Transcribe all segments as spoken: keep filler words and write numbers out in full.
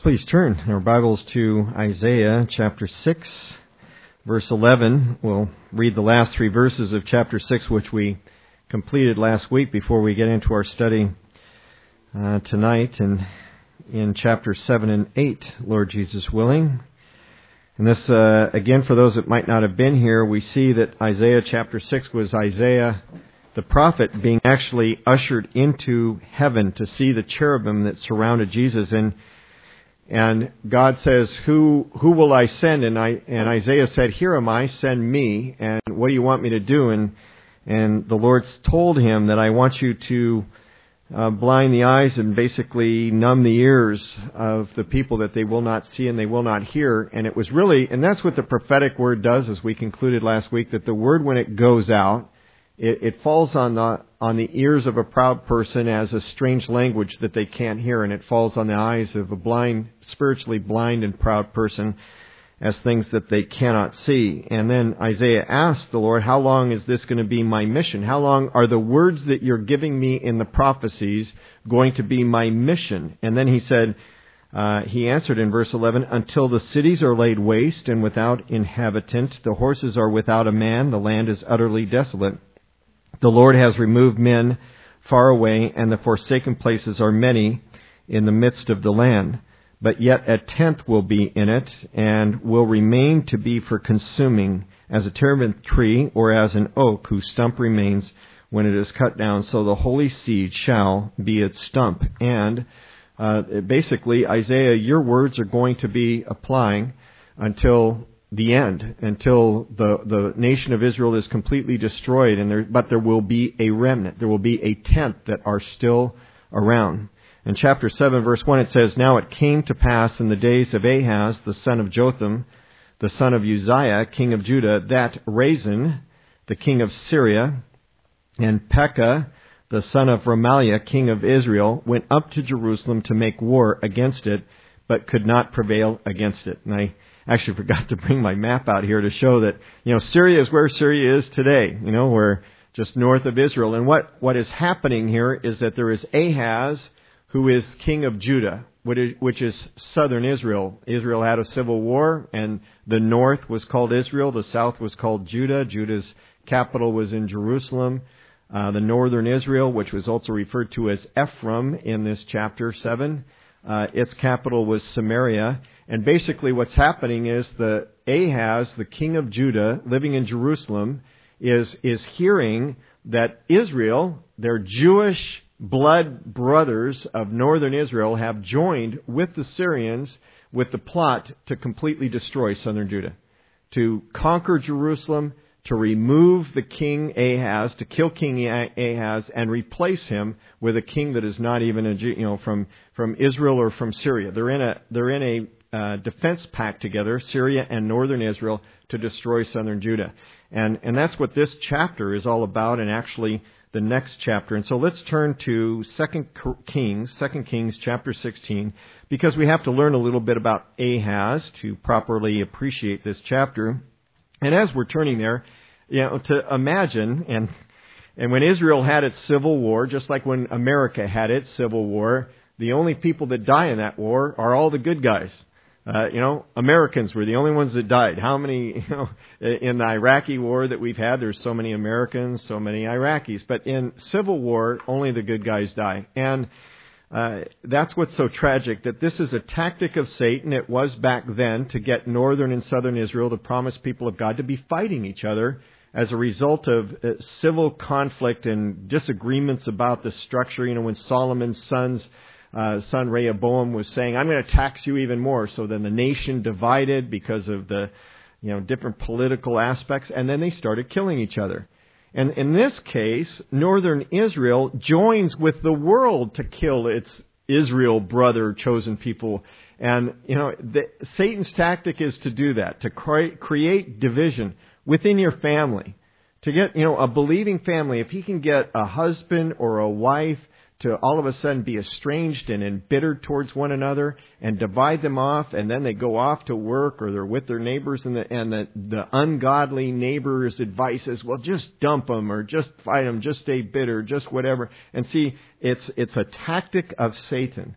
Please turn our Bibles to Isaiah chapter six, verse eleven. We'll read the last three verses of chapter six, which we completed last week before we get into our study uh, tonight, and in chapter seven and eight, Lord Jesus willing. And this, uh, again, for those that might not have been here, we see that Isaiah chapter six was Isaiah, the prophet, being actually ushered into heaven to see the cherubim that surrounded Jesus. And and God says, who who will I send? And I and Isaiah said, here am I, send me. And what do you want me to do? And and the Lord told him that I want you to uh, blind the eyes and basically numb the ears of the people, that they will not see and they will not hear. And it was really, and that's what the prophetic word does, as we concluded last week, that the word, when it goes out, It, it falls on the on the ears of a proud person as a strange language that they can't hear, and it falls on the eyes of a blind, spiritually blind and proud person as things that they cannot see. And then Isaiah asked the Lord, how long is this going to be my mission? How long are the words that you're giving me in the prophecies going to be my mission? And then he said, uh, he answered in verse eleven, until the cities are laid waste and without inhabitant, the horses are without a man, the land is utterly desolate. The Lord has removed men far away, and the forsaken places are many in the midst of the land. But yet a tenth will be in it, and will remain to be for consuming, as a terebinth tree, or as an oak whose stump remains when it is cut down. So the holy seed shall be its stump. And uh, basically, Isaiah, your words are going to be applying until the end, until the, the nation of Israel is completely destroyed. And there, but there will be a remnant. There will be a tenth that are still around. In chapter seven, verse one, it says, now it came to pass in the days of Ahaz, the son of Jotham, the son of Uzziah, king of Judah, that Rezin, the king of Syria, and Pekah, the son of Remaliah, king of Israel, went up to Jerusalem to make war against it, but could not prevail against it. And I actually forgot to bring my map out here to show that, you know, Syria is where Syria is today. You know, we're just north of Israel. And what, what is happening here is that there is Ahaz, who is king of Judah, which is southern Israel. Israel had a civil war, and the north was called Israel. The south was called Judah. Judah's capital was in Jerusalem. Uh, the northern Israel, which was also referred to as Ephraim in this chapter seven, uh, its capital was Samaria. And basically what's happening is the Ahaz, the king of Judah, living in Jerusalem, is is hearing that Israel, their Jewish blood brothers of northern Israel, have joined with the Syrians with the plot to completely destroy southern Judah, to conquer Jerusalem, to remove the king Ahaz, to kill King Ahaz, and replace him with a king that is not even a Jew, you know, from from Israel or from Syria. They're in a they're in a Uh, defense pact together, Syria and northern Israel, to destroy southern Judah. And and that's what this chapter is all about, and actually the next chapter. And so let's turn to Second Kings, Second Kings chapter sixteen, because we have to learn a little bit about Ahaz to properly appreciate this chapter. And as we're turning there, you know, to imagine, and and when Israel had its civil war, just like when America had its civil war, the only people that die in that war are all the good guys. Uh, you know, Americans were the only ones that died. How many, you know, in the Iraqi war that we've had, there's so many Americans, so many Iraqis. But in civil war, only the good guys die. And uh, that's what's so tragic, that this is a tactic of Satan. It was back then to get northern and southern Israel, the promised people of God, to be fighting each other as a result of uh, civil conflict and disagreements about the structure. You know, when Solomon's sons Uh, son Rehoboam was saying, I'm going to tax you even more. So then the nation divided because of the, you know, different political aspects, and then they started killing each other. And in this case, northern Israel joins with the world to kill its Israel brother chosen people. And, you know, the, Satan's tactic is to do that, to cre- create division within your family. To get, you know, a believing family, if he can get a husband or a wife to all of a sudden be estranged and embittered towards one another and divide them off, and then they go off to work or they're with their neighbors, and the, and the, the ungodly neighbor's advice is, well, just dump them or just fight them, just stay bitter, just whatever. And see, it's it's a tactic of Satan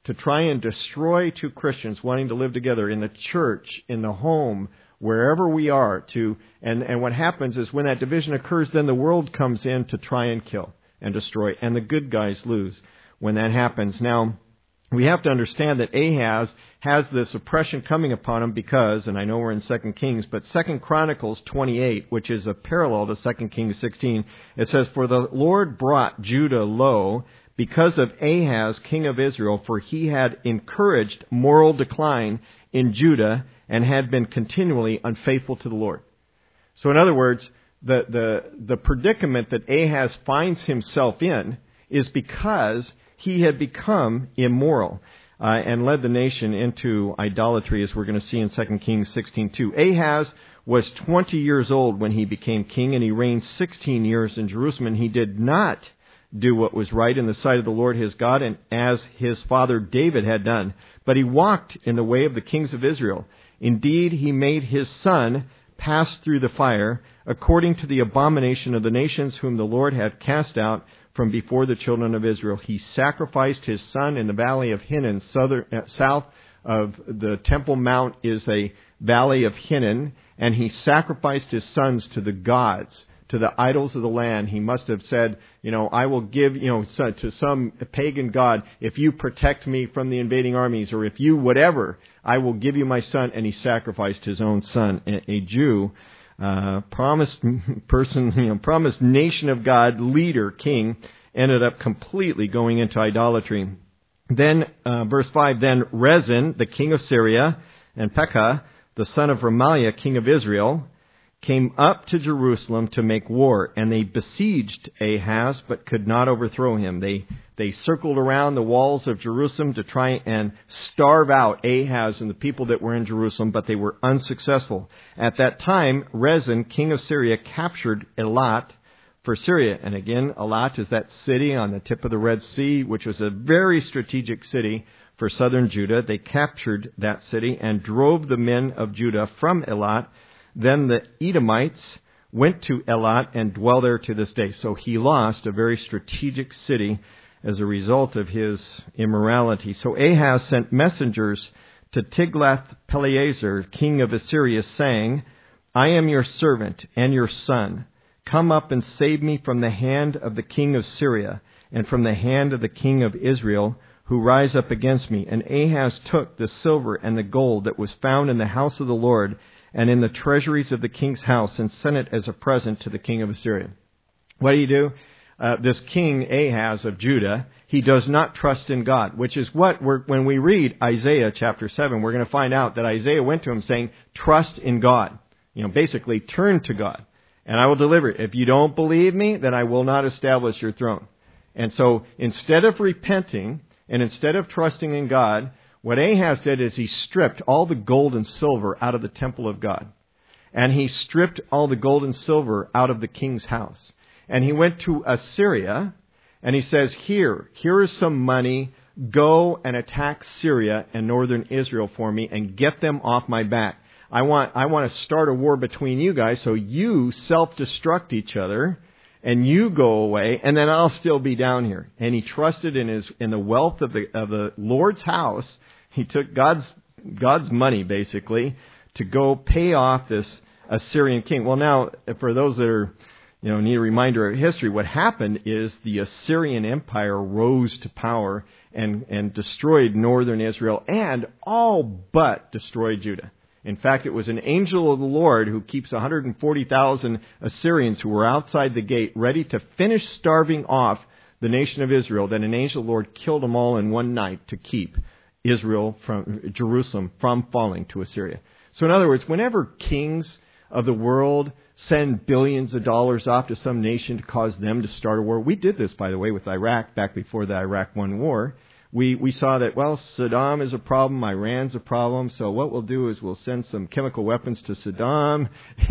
to try and destroy two Christians wanting to live together in the church, in the home, wherever we are. To and, and what happens is when that division occurs, then the world comes in to try and kill and destroy, and the good guys lose when that happens. Now, we have to understand that Ahaz has this oppression coming upon him because, and I know we're in Second Kings, but Second Chronicles twenty-eight, which is a parallel to Second Kings sixteen, it says, "For the Lord brought Judah low because of Ahaz, king of Israel, for he had encouraged moral decline in Judah and had been continually unfaithful to the Lord." So in other words, the, the, the predicament that Ahaz finds himself in is because he had become immoral uh, and led the nation into idolatry, as we're going to see in Second Kings sixteen two. Ahaz was twenty years old when he became king, and he reigned sixteen years in Jerusalem, and he did not do what was right in the sight of the Lord his God, and as his father David had done. But he walked in the way of the kings of Israel. Indeed, he made his son pass through the fire, according to the abomination of the nations whom the Lord had cast out from before the children of Israel. He sacrificed his son in the valley of Hinnom. Southern, uh, south of the Temple Mount is a valley of Hinnom, and he sacrificed his sons to the gods, to the idols of the land. He must have said, you know, I will give, you know, to some pagan god, if you protect me from the invading armies, or if you whatever, I will give you my son. And he sacrificed his own son, a, a Jew, uh, promised person, you know, promised nation of God, leader, king, ended up completely going into idolatry. Then, uh, verse five, then Rezin, the king of Syria, and Pekah, the son of Remaliah, king of Israel, came up to Jerusalem to make war, and they besieged Ahaz, but could not overthrow him. They they circled around the walls of Jerusalem to try and starve out Ahaz and the people that were in Jerusalem, but they were unsuccessful. At that time, Rezin, king of Syria, captured Elat for Syria. And again, Elat is that city on the tip of the Red Sea, which was a very strategic city for southern Judah. They captured that city and drove the men of Judah from Elat. Then the Edomites went to Elat and dwell there to this day. So he lost a very strategic city as a result of his immorality. So Ahaz sent messengers to Tiglath-Pileser, king of Assyria, saying, I am your servant and your son. Come up and save me from the hand of the king of Syria and from the hand of the king of Israel, who rise up against me. And Ahaz took the silver and the gold that was found in the house of the Lord and in the treasuries of the king's house, and sent it as a present to the king of Assyria. What do you do? Uh, this king Ahaz of Judah, he does not trust in God, which is what we're, when we read Isaiah chapter seven, we're going to find out that Isaiah went to him saying, trust in God. You know, basically, turn to God, and I will deliver it. If you don't believe me, then I will not establish your throne. And so instead of repenting and instead of trusting in God, what Ahaz did is he stripped all the gold and silver out of the temple of God. And he stripped all the gold and silver out of the king's house. And he went to Assyria, and he says, here, here is some money. Go and attack Syria and northern Israel for me and get them off my back. I want, I want to start a war between you guys, so you self-destruct each other, and you go away, and then I'll still be down here. And he trusted in his in the wealth of the of the Lord's house. He took God's God's money, basically, to go pay off this Assyrian king. Well, now, for those that are, you know, need a reminder of history, what happened is the Assyrian Empire rose to power and, and destroyed northern Israel and all but destroyed Judah. In fact, it was an angel of the Lord who keeps one hundred forty thousand Assyrians who were outside the gate ready to finish starving off the nation of Israel, that an angel of the Lord killed them all in one night to keep Israel from Jerusalem from falling to Assyria. So in other words, whenever kings of the world send billions of dollars off to some nation to cause them to start a war, we did this, by the way, with Iraq back before the Iraq One war. We we saw that, well, Saddam is a problem, Iran's a problem, so what we'll do is we'll send some chemical weapons to Saddam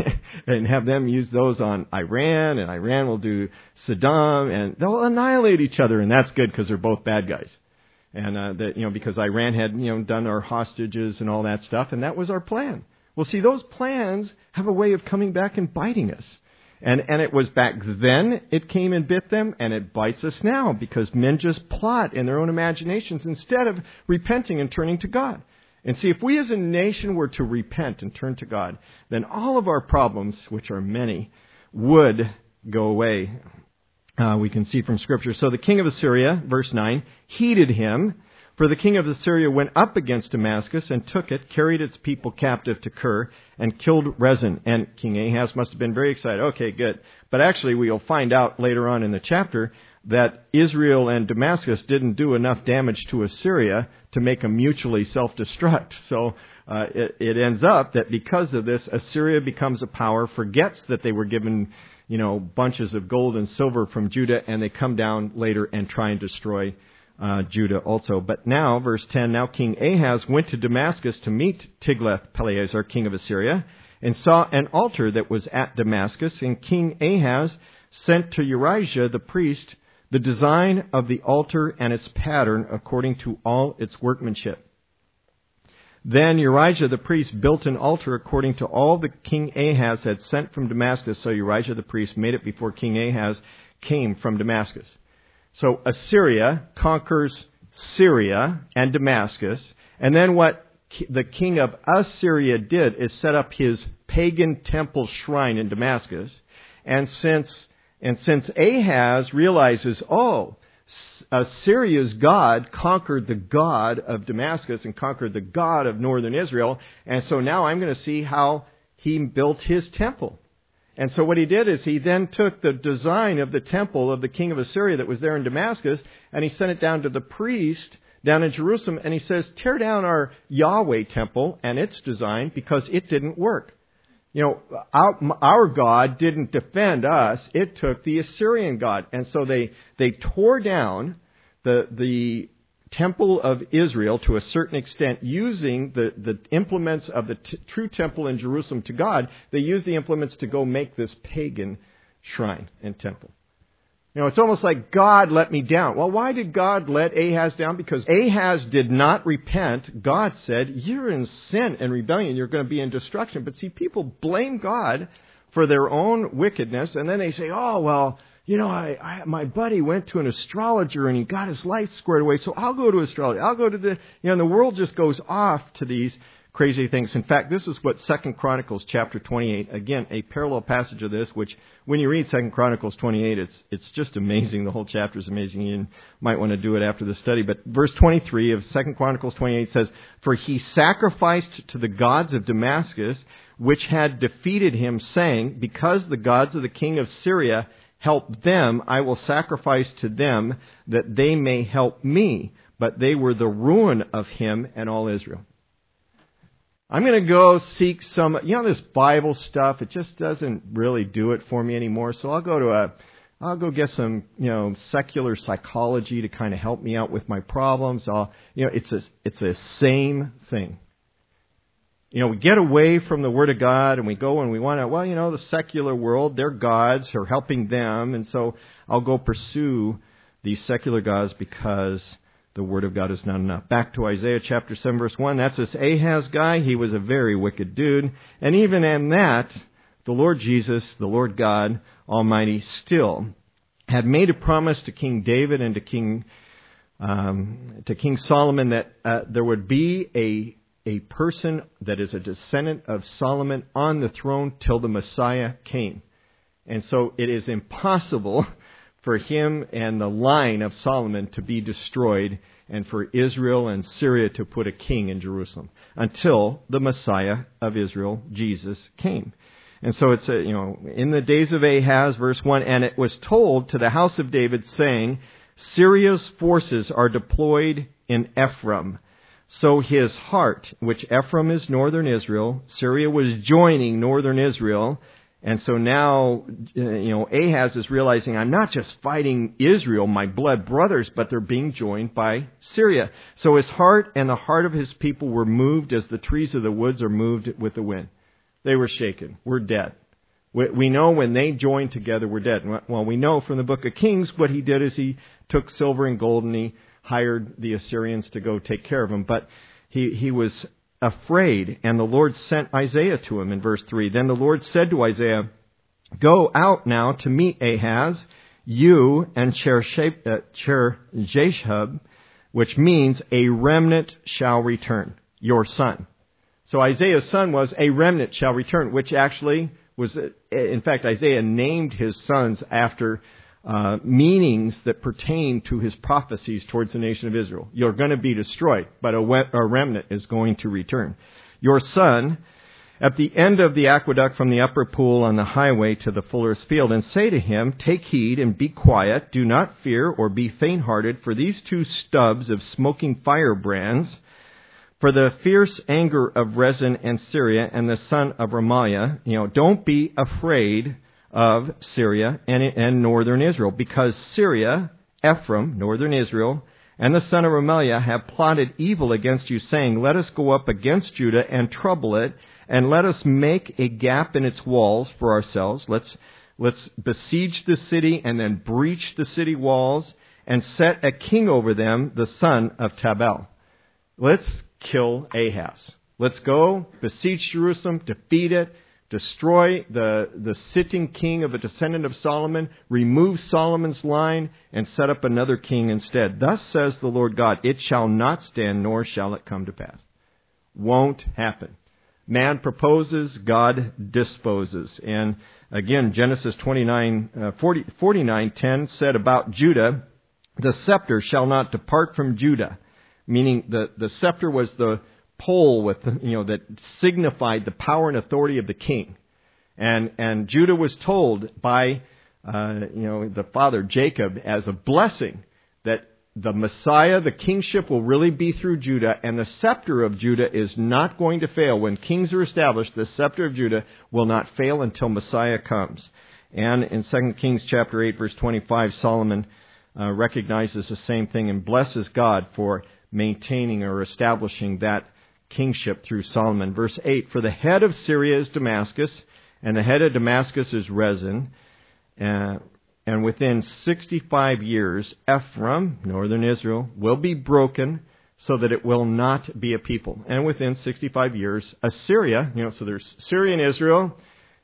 and have them use those on Iran, and Iran will do Saddam, and they'll annihilate each other, and that's good because they're both bad guys. And uh, that, you know, because Iran had, you know, done our hostages and all that stuff, and that was our plan. Well, see, those plans have a way of coming back and biting us. And and it was back then it came and bit them, and it bites us now because men just plot in their own imaginations instead of repenting and turning to God. And see, if we as a nation were to repent and turn to God, then all of our problems, which are many, would go away. Uh, we can see from Scripture. So the king of Assyria, verse nine, heeded him. For the king of Assyria went up against Damascus and took it, carried its people captive to Kir, and killed Rezin. And King Ahaz must have been very excited. Okay, good. But actually, we'll find out later on in the chapter that Israel and Damascus didn't do enough damage to Assyria to make them mutually self-destruct. So uh, it, it ends up that because of this, Assyria becomes a power, forgets that they were given, you know, bunches of gold and silver from Judah, and they come down later and try and destroy Uh, Judah also. But now, verse ten, now King Ahaz went to Damascus to meet Tiglath-Pileser, king of Assyria, and saw an altar that was at Damascus. And King Ahaz sent to Urijah the priest the design of the altar and its pattern according to all its workmanship. Then Urijah the priest built an altar according to all that King Ahaz had sent from Damascus. So Urijah the priest made it before King Ahaz came from Damascus. So Assyria conquers Syria and Damascus. And then what the king of Assyria did is set up his pagan temple shrine in Damascus. And since and since Ahaz realizes, oh, Assyria's God conquered the God of Damascus and conquered the God of northern Israel. And so now I'm going to see how he built his temple. And so what he did is he then took the design of the temple of the king of Assyria that was there in Damascus, and he sent it down to the priest down in Jerusalem, and he says, tear down our Yahweh temple and its design because it didn't work. You know, our, our God didn't defend us. It took the Assyrian God. And so they, they tore down the, the temple of Israel to a certain extent, using the, the implements of the t- true temple in Jerusalem to God. They used the implements to go make this pagan shrine and temple. You know, it's almost like God let me down. Well, why did God let Ahaz down? Because Ahaz did not repent. God said, you're in sin and rebellion. You're going to be in destruction. But see, people blame God for their own wickedness. And then they say, oh, well, you know, I, I, my buddy went to an astrologer and he got his life squared away, so I'll go to astrology. I'll go to the, you know, and the world just goes off to these crazy things. In fact, this is what Second Chronicles chapter twenty-eight, again, a parallel passage of this, which when you read Second Chronicles twenty-eight, it's it's just amazing. The whole chapter is amazing. You might want to do it after the study. But verse twenty-three of Second Chronicles twenty-eight says, for he sacrificed to the gods of Damascus, which had defeated him, saying, because the gods of the king of Syria help them, I will sacrifice to them that they may help me. But they were the ruin of him and all Israel. I'm going to go seek some, you know, this Bible stuff, it just doesn't really do it for me anymore. So I'll go to a, I'll go get some, you know, secular psychology to kind of help me out with my problems. I'll, you know, it's a, it's a same thing. You know, we get away from the Word of God and we go and we want to, well, you know, the secular world, their gods are helping them. And so I'll go pursue these secular gods because the Word of God is not enough. Back to Isaiah chapter seven, verse one. That's this Ahaz guy. He was a very wicked dude. And even in that, the Lord Jesus, the Lord God Almighty, still had made a promise to King David and to King um, to King Solomon that uh, there would be a a person that is a descendant of Solomon on the throne till the Messiah came. And so it is impossible for him and the line of Solomon to be destroyed and for Israel and Syria to put a king in Jerusalem until the Messiah of Israel, Jesus, came. And so it's, a, you know, in the days of Ahaz, verse one, and it was told to the house of David, saying, Syria's forces are deployed in Ephraim. So his heart, which Ephraim is northern Israel, Syria was joining northern Israel. And so now, you know, Ahaz is realizing, I'm not just fighting Israel, my blood brothers, but they're being joined by Syria. So his heart and the heart of his people were moved as the trees of the woods are moved with the wind. They were shaken. We're dead. We know when they joined together, we're dead. Well, we know from the book of Kings what he did is he took silver and gold and he hired the Assyrians to go take care of him. But he, he was afraid, and the Lord sent Isaiah to him in verse three. Then the Lord said to Isaiah, Go out now to meet Ahaz, you and Cher-Jashub, which means a remnant shall return, your son. So Isaiah's son was a remnant shall return, which actually was, in fact, Isaiah named his sons after uh, meanings that pertain to his prophecies towards the nation of Israel. You're going to be destroyed, but a, we- a remnant is going to return. Your son, at the end of the aqueduct from the upper pool on the highway to the fuller's field, and say to him, take heed and be quiet, do not fear or be faint-hearted, for these two stubs of smoking firebrands, for the fierce anger of Rezin and Syria and the son of Remaliah, you know, don't be afraid of Syria and, and northern Israel, because Syria, Ephraim, northern Israel, and the son of Remaliah have plotted evil against you, saying, let us go up against Judah and trouble it, and let us make a gap in its walls for ourselves. Let's, let's besiege the city and then breach the city walls and set a king over them, the son of Tabel. Let's kill Ahaz. Let's go, besiege Jerusalem, defeat it, destroy the, the sitting king of a descendant of Solomon, remove Solomon's line, and set up another king instead. Thus says the Lord God, it shall not stand, nor shall it come to pass. Won't happen. Man proposes, God disposes. And again, Genesis twenty-nine, uh, forty, forty-nine ten said about Judah, the scepter shall not depart from Judah. Meaning the, the scepter was the pole with, you know, that signified the power and authority of the king. And, and Judah was told by, uh, you know, the father Jacob as a blessing that the Messiah, the kingship, will really be through Judah, and the scepter of Judah is not going to fail. When kings are established, the scepter of Judah will not fail until Messiah comes. And in Second Kings chapter eight, verse twenty-five, Solomon uh, recognizes the same thing and blesses God for maintaining or establishing that kingship through Solomon. Verse eight, for the head of Syria is Damascus, and the head of Damascus is Rezin, uh, and within sixty-five years, Ephraim, northern Israel, will be broken so that it will not be a people. And within sixty-five years, Assyria, you know, so there's Syria and Israel,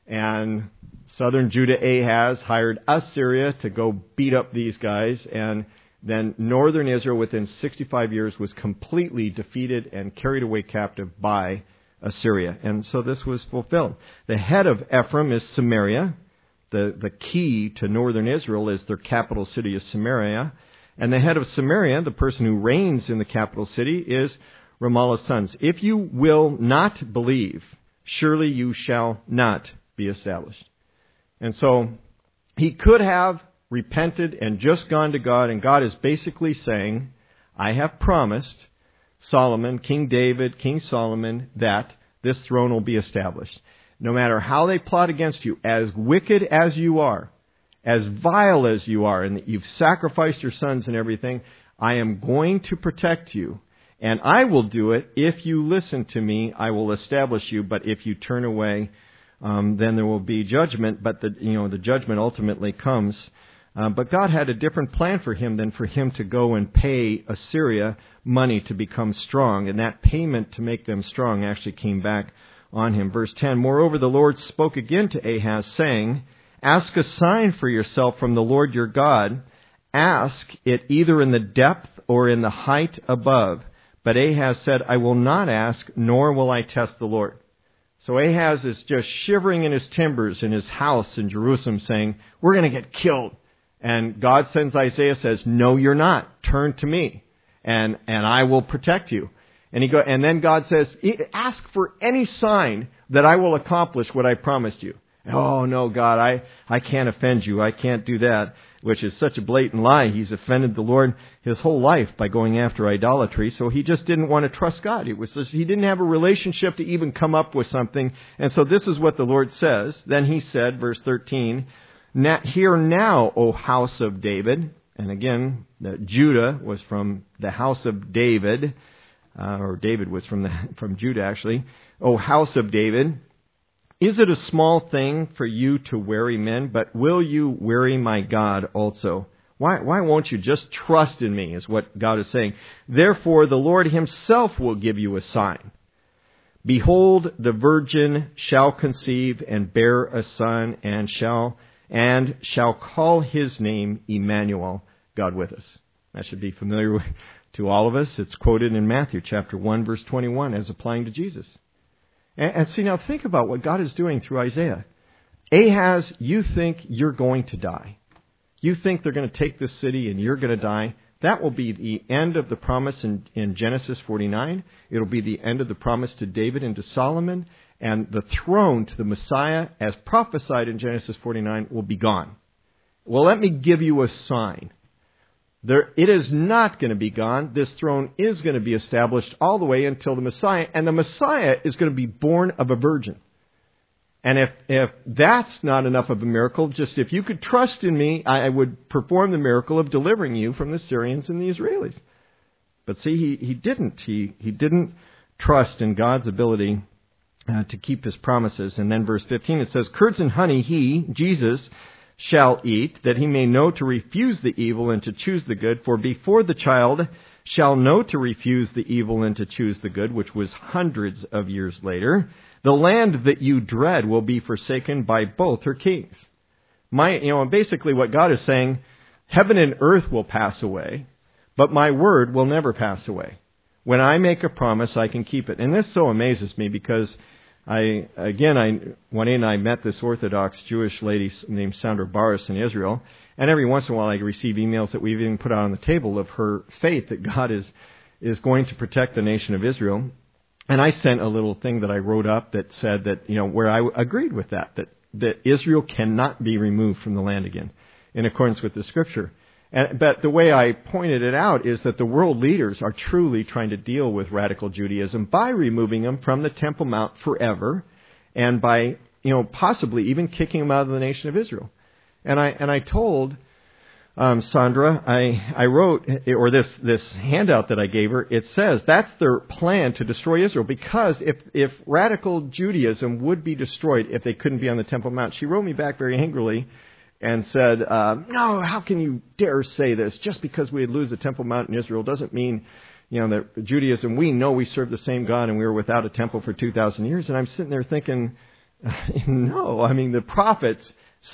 and southern Judah Ahaz hired Assyria to go beat up these guys, and then northern Israel within sixty-five years was completely defeated and carried away captive by Assyria. And so this was fulfilled. The head of Ephraim is Samaria. The, the key to northern Israel is their capital city is Samaria. And the head of Samaria, the person who reigns in the capital city, is Ramallah's sons. If you will not believe, surely you shall not be established. And so he could have repented and just gone to God, and God is basically saying, I have promised Solomon, King David, King Solomon, that this throne will be established. No matter how they plot against you, as wicked as you are, as vile as you are, and that you've sacrificed your sons and everything, I am going to protect you. And I will do it. If you listen to me, I will establish you. But if you turn away, um, then there will be judgment. But the, you know, the judgment ultimately comes. Uh, but God had a different plan for him than for him to go and pay Assyria money to become strong. And that payment to make them strong actually came back on him. Verse ten, moreover, the Lord spoke again to Ahaz, saying, ask a sign for yourself from the Lord your God. Ask it either in the depth or in the height above. But Ahaz said, I will not ask, nor will I test the Lord. So Ahaz is just shivering in his timbers in his house in Jerusalem, saying, we're going to get killed. And God sends Isaiah, says, no, you're not. Turn to me, and, and I will protect you. And he go, and then God says, ask for any sign that I will accomplish what I promised you. Oh, no, God, I, I can't offend you. I can't do that, which is such a blatant lie. He's offended the Lord his whole life by going after idolatry. So he just didn't want to trust God. It was just, he didn't have a relationship to even come up with something. And so this is what the Lord says. Then he said, verse thirteen, hear now, O house of David. And again, Judah was from the house of David. Uh, or David was from the, from Judah, actually. O house of David, is it a small thing for you to weary men? But will you weary my God also? Why, why won't you just trust in me, is what God is saying. Therefore, the Lord himself will give you a sign. Behold, the virgin shall conceive and bear a son, and shall and shall call his name Emmanuel, God with us. That should be familiar to all of us. It's quoted in Matthew chapter one, verse twenty-one, as applying to Jesus. And, and see, now think about what God is doing through Isaiah. Ahaz, you think you're going to die. You think they're going to take this city and you're going to die. That will be the end of the promise in, in Genesis forty-nine. It'll be the end of the promise to David and to Solomon. And the throne to the Messiah, as prophesied in Genesis forty-nine, will be gone. Well, let me give you a sign. There, it is not going to be gone. This throne is going to be established all the way until the Messiah. And the Messiah is going to be born of a virgin. And if, if that's not enough of a miracle, just if you could trust in me, I would perform the miracle of delivering you from the Syrians and the Israelis. But see, he, he didn't. He, he didn't trust in God's ability uh, to keep his promises. And then verse fifteen, it says, curds and honey he, Jesus, shall eat, that he may know to refuse the evil and to choose the good. For before the child shall know to refuse the evil and to choose the good, which was hundreds of years later, the land that you dread will be forsaken by both her kings. My, you know, basically what God is saying, heaven and earth will pass away, but my word will never pass away. When I make a promise, I can keep it. And this so amazes me because I, again, I, Juanita and I met this Orthodox Jewish lady named Sandra Baris in Israel, and every once in a while I receive emails that we've even put out on the table of her faith that God is, is going to protect the nation of Israel. And I sent a little thing that I wrote up that said that, you know, where I agreed with that, that, that Israel cannot be removed from the land again in accordance with the Scripture. And, but the way I pointed it out is that the world leaders are truly trying to deal with radical Judaism by removing them from the Temple Mount forever and by, you know, possibly even kicking them out of the nation of Israel. And I, and I told Um, Sandra, I, I wrote, or this, this handout that I gave her, it says that's their plan to destroy Israel, because if, if radical Judaism would be destroyed if they couldn't be on the Temple Mount. She wrote me back very angrily and said, uh, no, how can you dare say this? Just because we lose the Temple Mount in Israel doesn't mean, you know, that Judaism, we know we serve the same God and we were without a temple for two thousand years. And I'm sitting there thinking, no, I mean, the prophets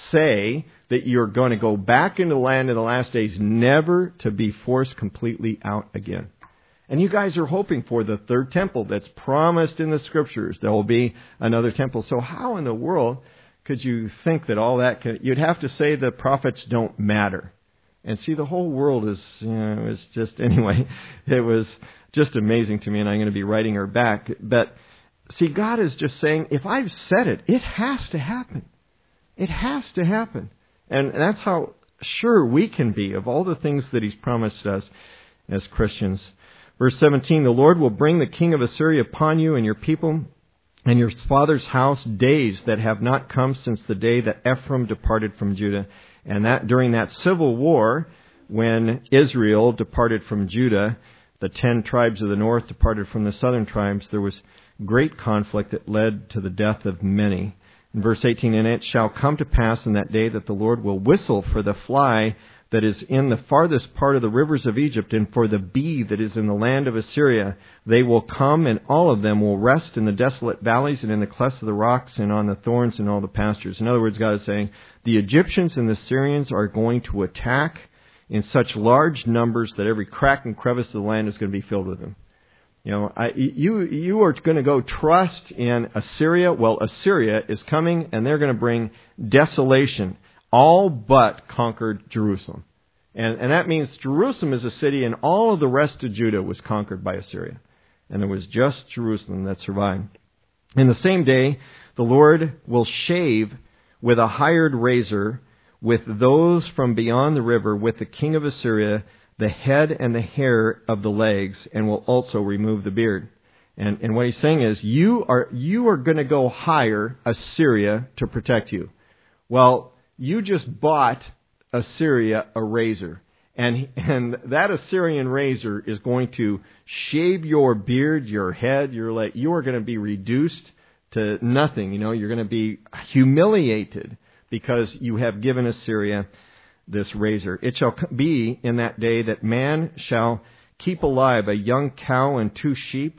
say that you're going to go back into the land in the last days, never to be forced completely out again. And you guys are hoping for the third temple that's promised in the Scriptures. There will be another temple. So how in the world could you think that all that could... You'd have to say the prophets don't matter. And see, the whole world is, you know, is just... Anyway, it was just amazing to me, and I'm going to be writing her back. But see, God is just saying, if I've said it, it has to happen. It has to happen. And that's how sure we can be of all the things that He's promised us as Christians. Verse seventeen, the Lord will bring the king of Assyria upon you and your people and your father's house days that have not come since the day that Ephraim departed from Judah. And that during that civil war, when Israel departed from Judah, the ten tribes of the north departed from the southern tribes, there was great conflict that led to the death of many. In verse eighteen, and it shall come to pass in that day that the Lord will whistle for the fly that is in the farthest part of the rivers of Egypt, and for the bee that is in the land of Assyria. They will come, and all of them will rest in the desolate valleys and in the clefts of the rocks and on the thorns and all the pastures. In other words, God is saying, the Egyptians and the Syrians are going to attack in such large numbers that every crack and crevice of the land is going to be filled with them. You know, I, you you are going to go trust in Assyria. Well, Assyria is coming, and they're going to bring desolation, all but conquered Jerusalem. And, and that means Jerusalem is a city, and all of the rest of Judah was conquered by Assyria. And it was just Jerusalem that survived. In the same day, the Lord will shave with a hired razor with those from beyond the river, with the king of Assyria, the head and the hair of the legs, and will also remove the beard. And, and what he's saying is, you are you are going to go hire Assyria to protect you. Well, you just bought Assyria a razor. And, and that Assyrian razor is going to shave your beard, your head, your leg. You are going to be reduced to nothing. You know, you're going to be humiliated because you have given Assyria this razor. It shall be in that day that man shall keep alive a young cow and two sheep,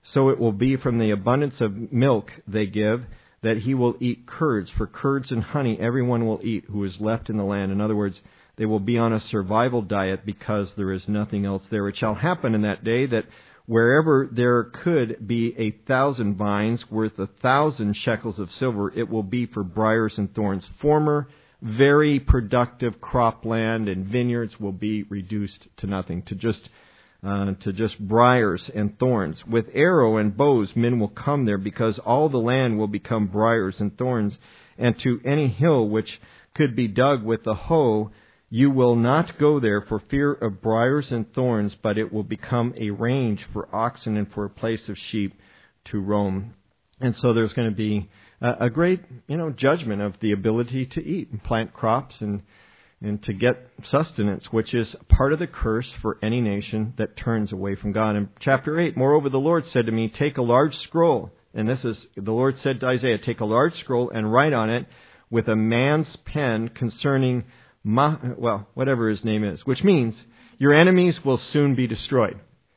so it will be from the abundance of milk they give, that he will eat curds. For curds and honey everyone will eat who is left in the land. In other words, they will be on a survival diet because there is nothing else there. It shall happen in that day that wherever there could be a thousand vines worth a thousand shekels of silver, it will be for briars and thorns. Former very productive cropland and vineyards will be reduced to nothing, to just uh, to just briars and thorns. With arrow and bows men will come there, because all the land will become briars and thorns. And to any hill which could be dug with the hoe, you will not go there for fear of briars and thorns, but it will become a range for oxen and for a place of sheep to roam. And so there's going to be a, a great, you know, judgment of the ability to eat and plant crops and and to get sustenance, which is part of the curse for any nation that turns away from God. In chapter eight, moreover, the Lord said to me, take a large scroll. And this is, the Lord said to Isaiah, take a large scroll and write on it with a man's pen concerning Ma, well, whatever his name is, which means your enemies will soon be destroyed.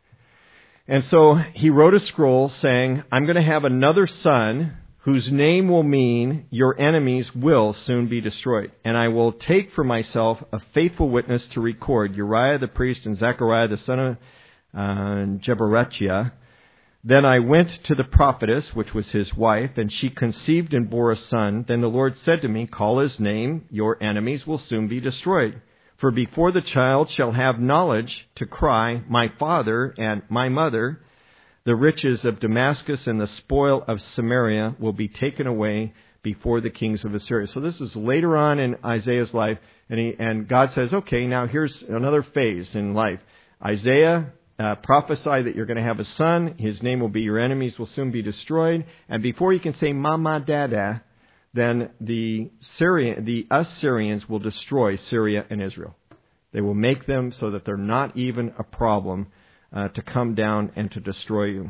And so he wrote a scroll saying, I'm going to have another son whose name will mean your enemies will soon be destroyed. And I will take for myself a faithful witness to record, Uriah the priest and Zechariah the son of uh, Jeberechiah. Then I went to the prophetess, which was his wife, and she conceived and bore a son. Then the Lord said to me, call his name, your enemies will soon be destroyed. For before the child shall have knowledge to cry, my father and my mother, the riches of Damascus and the spoil of Samaria will be taken away before the kings of Assyria. So this is later on in Isaiah's life, and, he, and God says, okay, now here's another phase in life. Isaiah Uh, prophesy that you're going to have a son. His name will be your enemies will soon be destroyed. And before you can say mama dada, then the Syrian, the Assyrians will destroy Syria and Israel. They will make them so that they're not even a problem uh, to come down and to destroy you.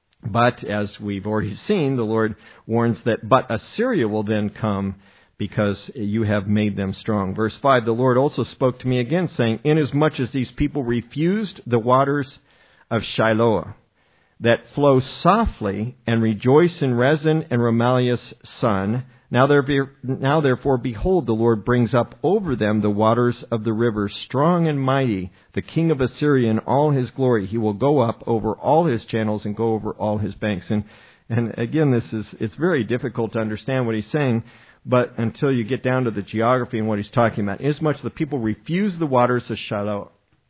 But as we've already seen, the Lord warns that, but Assyria will then come because you have made them strong. Verse five, the Lord also spoke to me again, saying, inasmuch as these people refused the waters of Shiloah that flow softly and rejoice in Rezin and Remaliah's son, now, there, now therefore, behold, the Lord brings up over them the waters of the river, strong and mighty, the king of Assyria in all his glory. He will go up over all his channels and go over all his banks. And, and again, this is it's very difficult to understand what he's saying, but until you get down to the geography and what he's talking about. Inasmuch the people refused the waters of Shiloh.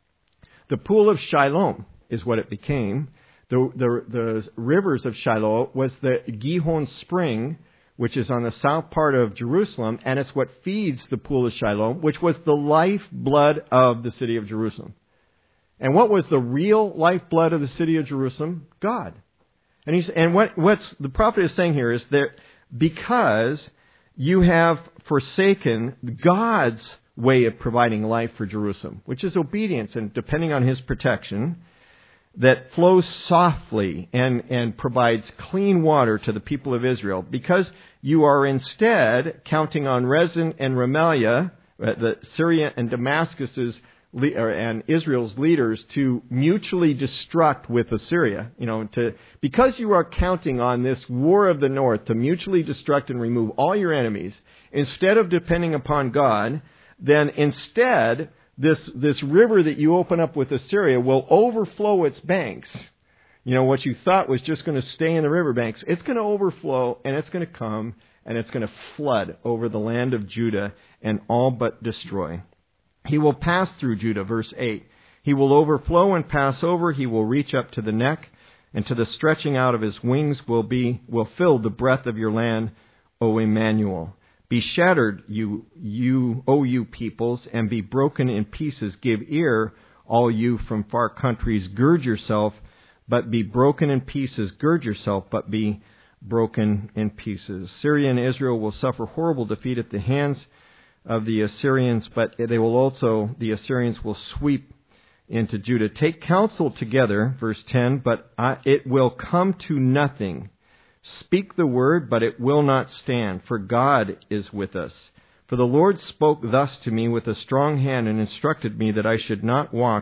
The pool of Shiloh is what it became. The, the, the rivers of Shiloh was the Gihon spring, which is on the south part of Jerusalem, and it's what feeds the pool of Shiloh, which was the lifeblood of the city of Jerusalem. And what was the real lifeblood of the city of Jerusalem? God. And he's and what what's the prophet is saying here is that because you have forsaken God's way of providing life for Jerusalem, which is obedience and depending on his protection, that flows softly and, and provides clean water to the people of Israel. Because you are instead counting on Rezin and Remaliah, the Syria and Damascus's and Israel's leaders, to mutually destruct with Assyria. You know, to because you are counting on this war of the north to mutually destruct and remove all your enemies, instead of depending upon God, then instead this this river that you open up with Assyria will overflow its banks. You know, what you thought was just going to stay in the riverbanks, it's going to overflow and it's going to come and it's going to flood over the land of Judah and all but destroy. He will pass through Judah, verse eight. He will overflow and pass over. He will reach up to the neck, and to the stretching out of his wings will be will fill the breadth of your land, O Emmanuel. Be shattered, you you O you peoples, and be broken in pieces. Give ear, all you from far countries. Gird yourself, but be broken in pieces. Gird yourself, but be broken in pieces. Syria and Israel will suffer horrible defeat at the hands of the Assyrians, but they will also, the Assyrians will sweep into Judah. Take counsel together, verse ten, but I, it will come to nothing. Speak the word, but it will not stand, for God is with us. For the Lord spoke thus to me with a strong hand and instructed me that I should not walk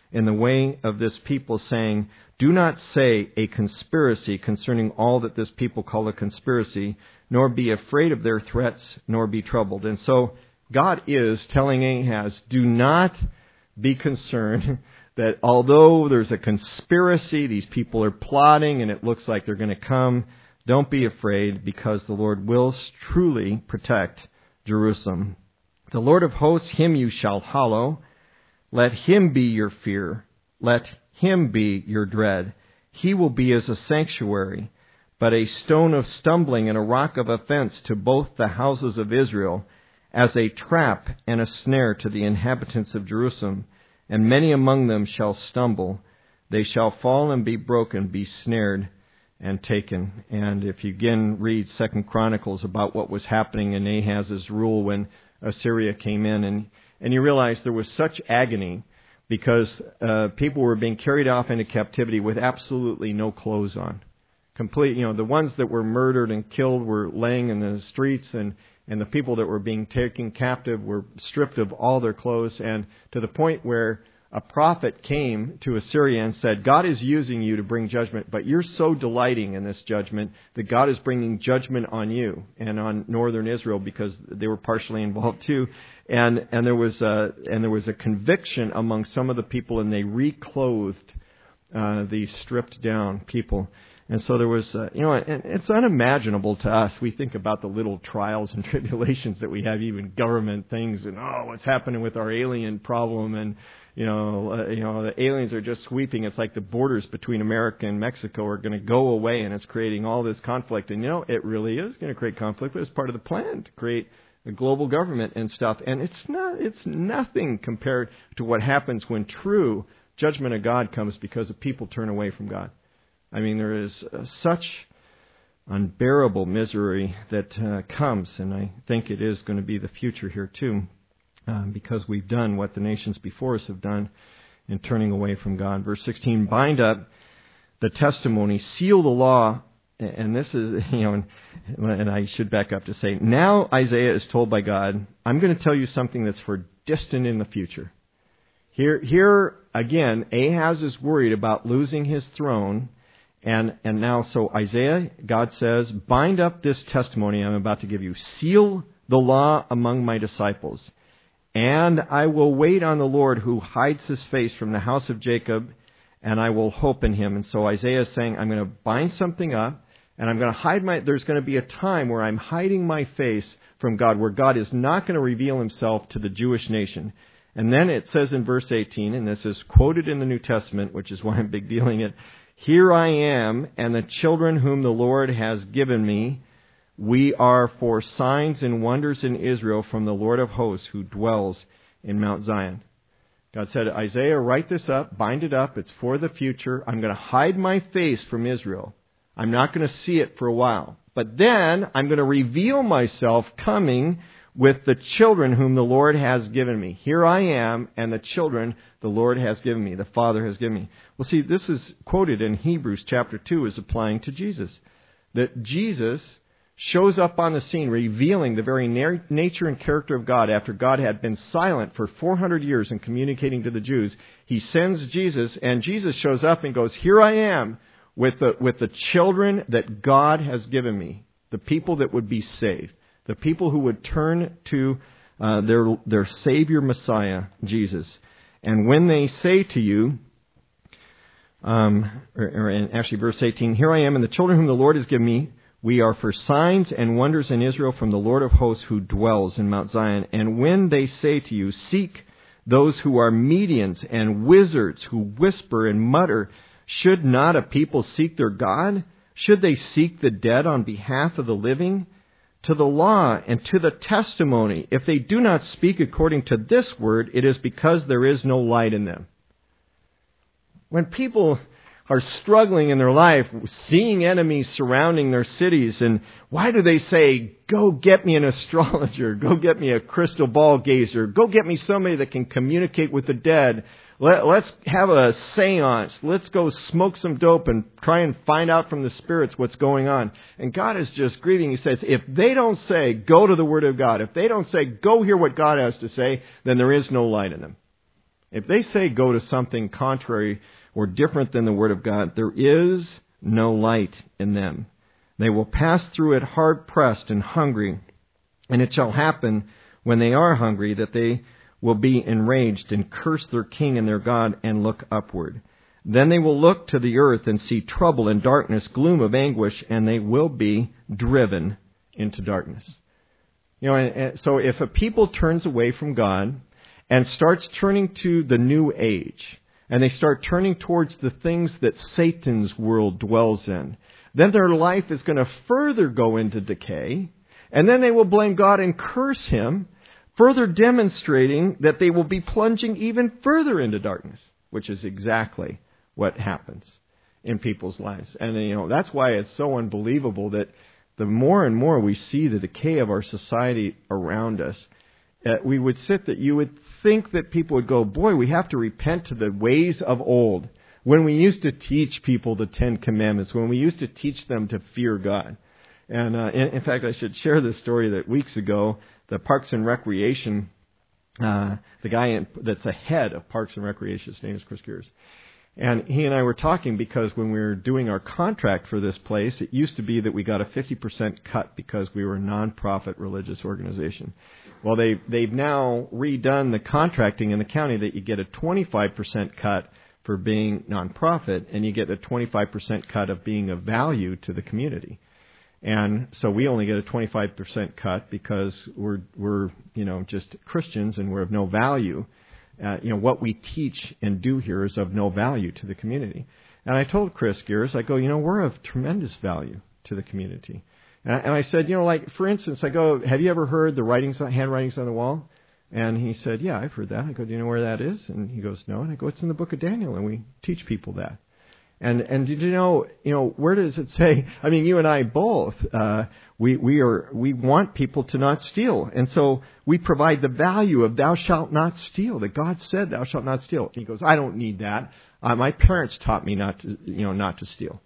in the way of this people, saying, do not say a conspiracy concerning all that this people call a conspiracy, nor be afraid of their threats, nor be troubled. And so God is telling Ahaz, do not be concerned that although there's a conspiracy, these people are plotting and it looks like they're going to come, don't be afraid, because the Lord will truly protect Jerusalem. The Lord of hosts, him you shall hallow. Let him be your fear. Let him be your dread. He will be as a sanctuary, but a stone of stumbling and a rock of offense to both the houses of Israel, as a trap and a snare to the inhabitants of Jerusalem. And many among them shall stumble. They shall fall and be broken, be snared and taken. And if you again read Second Chronicles about what was happening in Ahaz's rule when Assyria came in, and, and you realize there was such agony because uh, people were being carried off into captivity with absolutely no clothes on. Complete, you know, the ones that were murdered and killed were laying in the streets, and, and the people that were being taken captive were stripped of all their clothes, and to the point where a prophet came to Assyria and said, God is using you to bring judgment, but you're so delighting in this judgment that God is bringing judgment on you and on northern Israel, because they were partially involved too. And and there was a, and there was a conviction among some of the people, and they reclothed uh, these stripped down people. And so there was, uh, you know, and it's unimaginable to us. We think about the little trials and tribulations that we have, even government things, and oh, what's happening with our alien problem, and you know, uh, you know, the aliens are just sweeping. It's like the borders between America and Mexico are going to go away, and it's creating all this conflict. And you know, it really is going to create conflict, but it's part of the plan to create a global government and stuff. And it's not, it's nothing compared to what happens when true judgment of God comes because the people turn away from God. I mean, there is uh, such unbearable misery that uh, comes, and I think it is going to be the future here too, uh, because we've done what the nations before us have done in turning away from God. Verse sixteen, bind up the testimony, seal the law, and this is, you know, and, and I should back up to say, now Isaiah is told by God, I'm going to tell you something that's for distant in the future. Here, here again, Ahaz is worried about losing his throne. And and now, so Isaiah, God says, bind up this testimony I'm about to give you. Seal the law among my disciples. And I will wait on the Lord who hides his face from the house of Jacob, and I will hope in him. And so Isaiah is saying, I'm going to bind something up, and I'm going to hide my, there's going to be a time where I'm hiding my face from God, where God is not going to reveal himself to the Jewish nation. And then it says in verse eighteen, and this is quoted in the New Testament, which is why I'm big dealing it, here I am, and the children whom the Lord has given me, we are for signs and wonders in Israel from the Lord of hosts who dwells in Mount Zion. God said, Isaiah, write this up, bind it up, it's for the future. I'm going to hide my face from Israel. I'm not going to see it for a while. But then I'm going to reveal myself coming with the children whom the Lord has given me. Here I am, and the children the Lord has given me, the Father has given me. Well, see, this is quoted in Hebrews chapter two as applying to Jesus. That Jesus shows up on the scene, revealing the very na- nature and character of God after God had been silent for four hundred years in communicating to the Jews. He sends Jesus, and Jesus shows up and goes, here I am with the, with the children that God has given me, the people that would be saved. The people who would turn to uh, their their Savior Messiah, Jesus. And when they say to you, um, or, or in actually verse eighteen, here I am and the children whom the Lord has given me, we are for signs and wonders in Israel from the Lord of hosts who dwells in Mount Zion. And when they say to you, seek those who are mediums and wizards who whisper and mutter, should not a people seek their God? Should they seek the dead on behalf of the living? To the law and to the testimony, if they do not speak according to this word, it is because there is no light in them. When people are struggling in their life, seeing enemies surrounding their cities, and why do they say, go get me an astrologer, go get me a crystal ball gazer, go get me somebody that can communicate with the dead, Let, let's have a seance, let's go smoke some dope and try and find out from the spirits what's going on. And God is just grieving. He says, if they don't say, go to the Word of God, if they don't say, go hear what God has to say, then there is no light in them. If they say go to something contrary or different than the Word of God, there is no light in them. They will pass through it hard-pressed and hungry, and it shall happen when they are hungry that they will be enraged and curse their king and their God and look upward. Then they will look to the earth and see trouble and darkness, gloom of anguish, and they will be driven into darkness. You know, and, and so if a people turns away from God and starts turning to the new age, and they start turning towards the things that Satan's world dwells in, then their life is going to further go into decay, and then they will blame God and curse Him, further demonstrating that they will be plunging even further into darkness, which is exactly what happens in people's lives. And, you know, that's why it's so unbelievable that the more and more we see the decay of our society around us, uh, we would sit that you would think that people would go, boy, we have to repent to the ways of old. When we used to teach people the Ten Commandments, when we used to teach them to fear God. And uh, in, in fact, I should share this story that weeks ago, the Parks and Recreation, uh, the guy in, that's a head of Parks and Recreation, his name is Chris Gears. And he and I were talking because when we were doing our contract for this place, it used to be that we got a fifty percent cut because we were a non-profit religious organization. Well, they, they've now redone the contracting in the county that you get a twenty-five percent cut for being non-profit, and you get a twenty-five percent cut of being of value to the community. And so we only get a twenty-five percent cut because we're, we're you know, just Christians and we're of no value. Uh, you know, what we teach and do here is of no value to the community. And I told Chris Gears, I go, you know, we're of tremendous value to the community. And I, and I said, you know, like, for instance, I go, have you ever heard the writings, handwritings on the wall? And he said, yeah, I've heard that. I go, do you know where that is? And he goes, no. And I go, it's in the book of Daniel, and we teach people that. And and did you know, you know, where does it say? I mean, you and I both, uh, we we are we want people to not steal, and so we provide the value of "thou shalt not steal." That God said, "Thou shalt not steal." And he goes, "I don't need that. Uh, my parents taught me not to, you know, not to steal."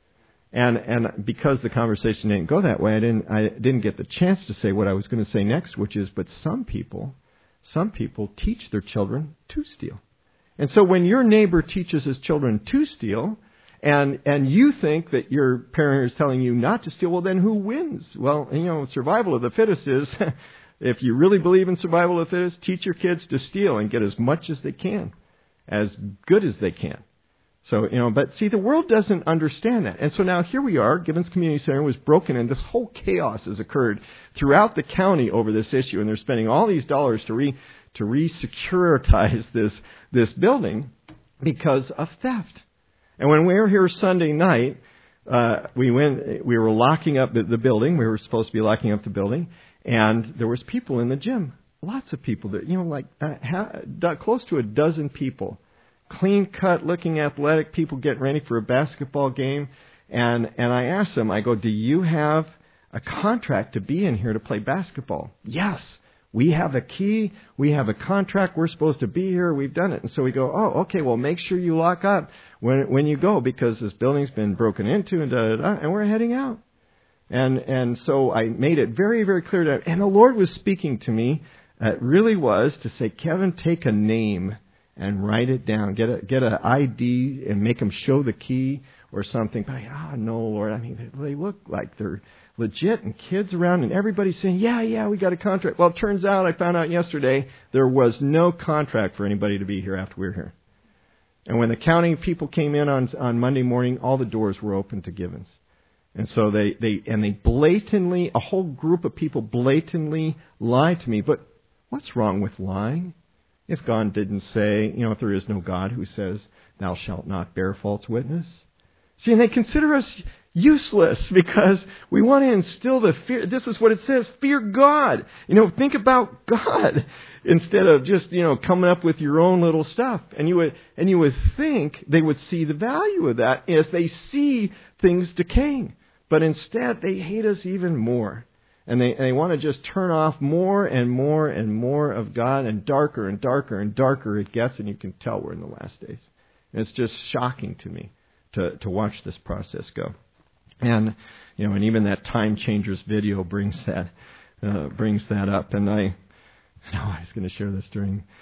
And and because the conversation didn't go that way, I didn't I didn't get the chance to say what I was going to say next, which is, but some people, some people teach their children to steal. And so when your neighbor teaches his children to steal, and and you think that your parent is telling you not to steal, well, then who wins? Well, you know, survival of the fittest is, if you really believe in survival of the fittest, teach your kids to steal and get as much as they can, as good as they can. So, you know, but see, the world doesn't understand that. And so now here we are, Gibbons Community Center was broken, and this whole chaos has occurred throughout the county over this issue, and they're spending all these dollars to re to re-securitize this this building because of theft. And when we were here Sunday night, uh, we went. We were locking up the, the building. We were supposed to be locking up the building, and there was people in the gym. Lots of people that, you know, like uh, ha, close to a dozen people, clean cut, looking athletic people getting ready for a basketball game. And and I asked them, I go, do you have a contract to be in here to play basketball? Yes. We have a key. We have a contract. We're supposed to be here. We've done it. And so we go, oh, okay, well, make sure you lock up when when you go, because this building's been broken into, and da, da, da, and we're heading out. And and so I made it very, very clear to them. And the Lord was speaking to me. Uh, it really was to say, Kevin, take a name and write it down. Get a get an I D and make them show the key or something. But I, ah, no, Lord. I mean, they look like they're legit, and kids around, and everybody's saying, yeah, yeah, we got a contract. Well, it turns out, I found out yesterday, there was no contract for anybody to be here after we were here. And when the county people came in on on Monday morning, all the doors were open to Gibbons. And so they, they and they blatantly, a whole group of people blatantly lied to me. But what's wrong with lying? If God didn't say, you know, if there is no God who says, thou shalt not bear false witness. See, and they consider us useless because we want to instill the fear. This is what it says, fear God. You know, think about God instead of just, you know, coming up with your own little stuff. And you would, and you would think they would see the value of that as they see things decaying. But instead, they hate us even more. And they, and they want to just turn off more and more and more of God, and darker and darker and darker it gets, and you can tell we're in the last days. And it's just shocking to me to, to watch this process go. And, you know, and even that Time Changers video brings that uh, brings that up. And I, I know I was going to share this during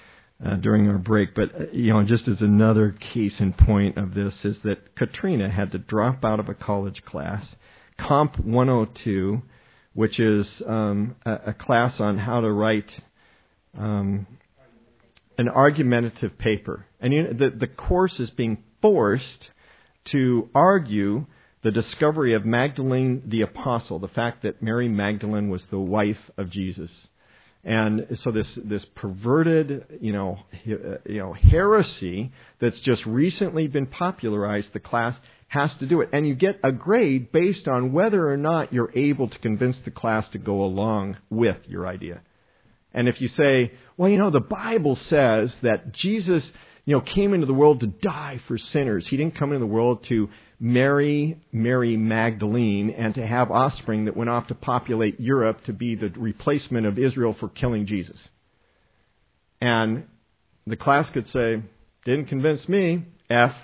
uh, during our break. But, uh, you know, just as another case in point of this is that Katrina had to drop out of a college class, Comp one oh two, which is um, a, a class on how to write um, an argumentative paper. And you know, the, the course is being forced to argue the discovery of Magdalene the Apostle, the fact that Mary Magdalene was the wife of Jesus. And so this this perverted, you know, you know, heresy that's just recently been popularized, the class has to do it. And you get a grade based on whether or not you're able to convince the class to go along with your idea. And if you say, well, you know, the Bible says that Jesus, you know, came into the world to die for sinners. He didn't come into the world to marry Mary Magdalene and to have offspring that went off to populate Europe to be the replacement of Israel for killing Jesus. And the class could say, didn't convince me, F.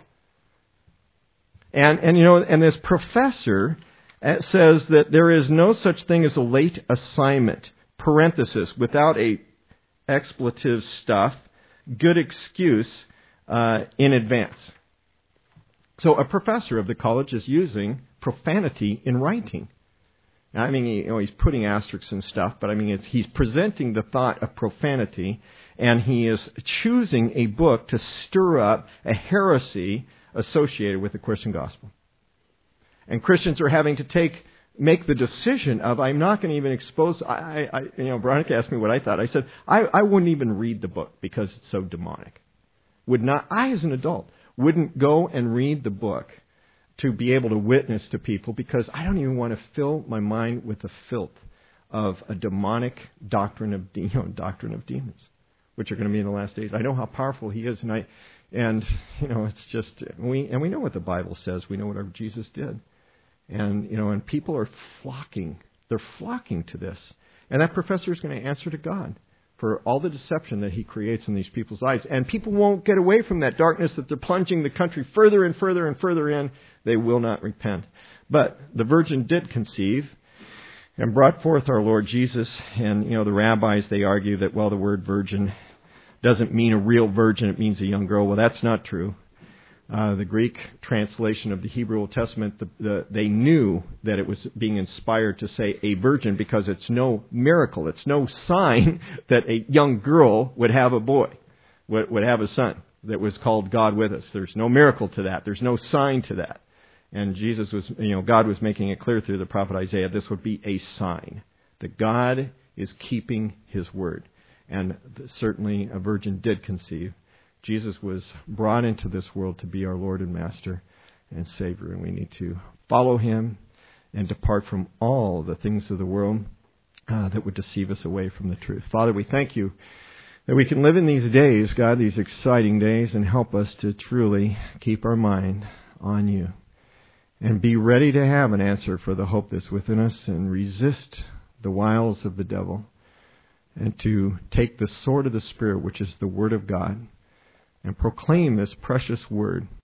And, and you know, and this professor says that there is no such thing as a late assignment, parenthesis, without a expletive stuff, good excuse uh, in advance. So a professor of the college is using profanity in writing. Now, I mean, you know, he's putting asterisks and stuff, but I mean, it's, he's presenting the thought of profanity, and he is choosing a book to stir up a heresy associated with the Christian gospel. And Christians are having to take make the decision of, I'm not going to even expose, I, I, you know, Veronica asked me what I thought. I said, I, I wouldn't even read the book because it's so demonic. Would not, I as an adult, wouldn't go and read the book to be able to witness to people because I don't even want to fill my mind with the filth of a demonic doctrine of, you know, doctrine of demons, which are going to be in the last days. I know how powerful he is, and I, and you know, it's just we and we know what the Bible says. We know what our Jesus did. And, you know, and people are flocking. They're flocking to this. And that professor is going to answer to God for all the deception that he creates in these people's lives. And people won't get away from that darkness that they're plunging the country further and further and further in. They will not repent. But the virgin did conceive and brought forth our Lord Jesus. And, you know, the rabbis, they argue that, well, the word virgin doesn't mean a real virgin. It means a young girl. Well, that's not true. Uh, the Greek translation of the Hebrew Old Testament, the, the, they knew that it was being inspired to say a virgin because it's no miracle. It's no sign that a young girl would have a boy, would, would have a son that was called God with us. There's no miracle to that. There's no sign to that. And Jesus was, you know, God was making it clear through the prophet Isaiah, this would be a sign that God is keeping His word. And certainly a virgin did conceive. Jesus was brought into this world to be our Lord and Master and Savior, and we need to follow Him and depart from all the things of the world uh, that would deceive us away from the truth. Father, we thank You that we can live in these days, God, these exciting days, and help us to truly keep our mind on You and be ready to have an answer for the hope that's within us and resist the wiles of the devil and to take the sword of the Spirit, which is the Word of God, and proclaim this precious word